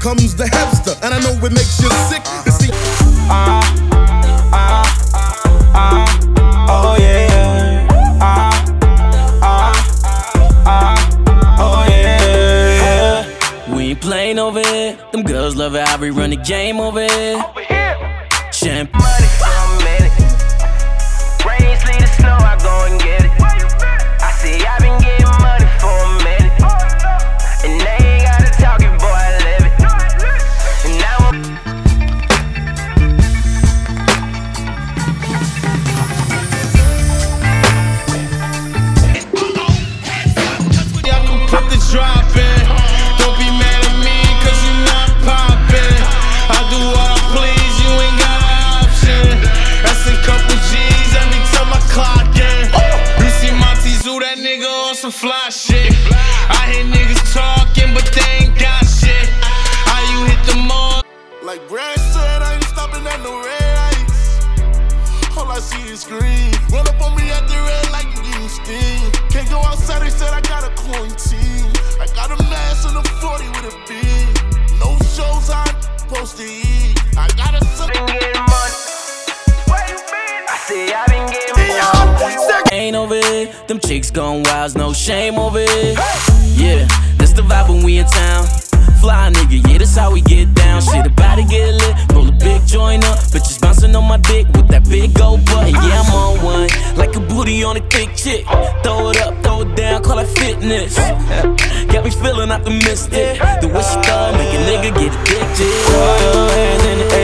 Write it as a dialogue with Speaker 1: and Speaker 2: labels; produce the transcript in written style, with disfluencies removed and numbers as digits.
Speaker 1: comes the Hepster, and I know it makes you sick to see.
Speaker 2: Oh yeah. Oh yeah. We ain't playing over here. Them girls love it how we run the game over here. Champ.
Speaker 3: Money for a minute. Rain, sleet, or snow, I go and get it. I see I've been getting money for a minute. And they ain't gotta talk it, boy, I live it. And now
Speaker 4: I can put the drop in. Don't be mad at me, cause you not poppin'. I do what I please, you ain't got an option. That's a couple G's every time I clock in. You see Monty Zoo, that nigga on some fly shit. I hear niggas talking, but they ain't got shit. How you hit the mall?
Speaker 1: Like Brad said, I ain't stopping at no red lights. All I see is green. Run up on me at the red light, you getting steam. Can't go outside, they said I got a quarantine. I got a mask and a 40 with a beam. No shows I'm supposed to eat. I got a
Speaker 3: been getting money. I say I've been getting money.
Speaker 2: Ain't over here. Them chicks gone wild, no shame over here. Yeah, that's the vibe when we in town. Fly nigga, yeah, that's how we get down. Shit about to get lit, roll a big joint up. Bitches bouncing on my dick with that big gold button. Yeah, I'm on one, like a booty on a thick chick. Throw it up, throw it down, call it fitness. Got me feeling optimistic. The way she throw, make a nigga get addicted. Throw your hands in the